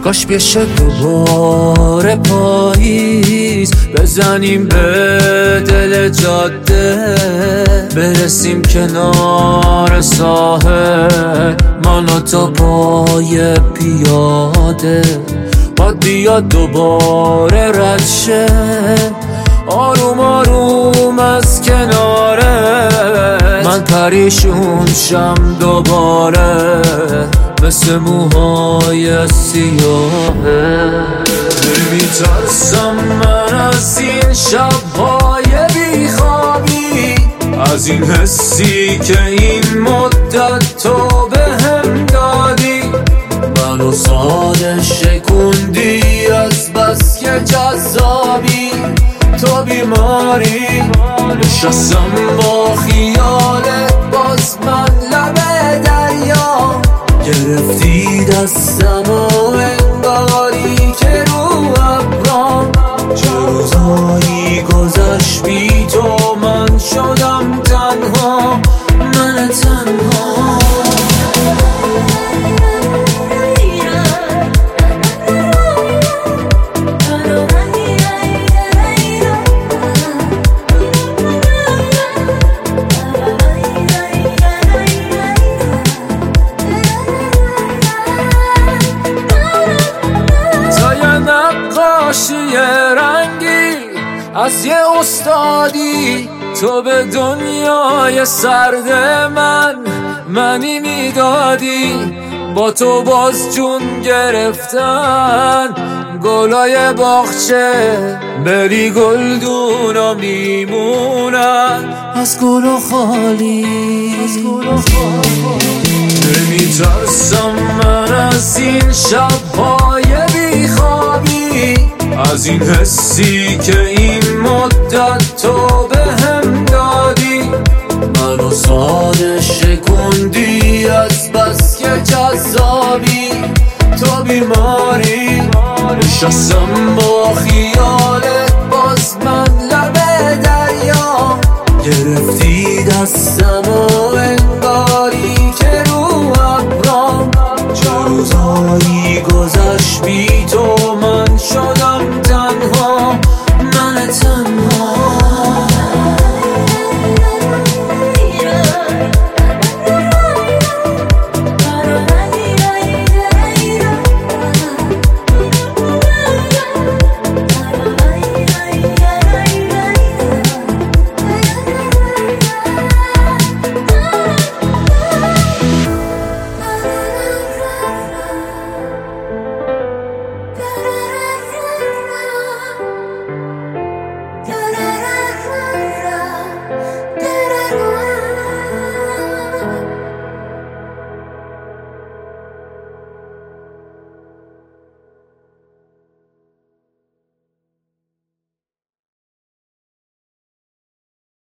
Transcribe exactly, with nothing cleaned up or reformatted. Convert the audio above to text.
کاش بشه دوباره پاییز، بزنیم به دل جاده، برسیم کنار ساحل، من و تو پای پیاده. باد بیاد دوباره رد شه، آروم آروم از کناره، من پریشون شم دوباره مثل موهای سیاهه. نمیترسم من از این شب‌های بیخوابی، از این حسی که این مدت تو بهم دادی، منو ساده شکوندی از بس که جذابی. تو بیماری نشستم با خیالت، باز من لب دریا گرفتی دستم و انگاری که رو ابرام. چه روزایی گذشت بی تو، من شدم تنها، من تنها. نقاشی رنگی از یه استادی، تو به دنیای سرد من منی میدادی. با تو باز جون گرفتن گلای باغچه، بری گلدونا میمونن از گل و خالی. نمیترسم من از این شب‌های بیخوابی، از این حسی که این مدت تو بهم دادی، منو ساده شکوندی از بس که جذابی. تو بیماری نشستم با خیالت، باز من لب دریا گرفتی دستم و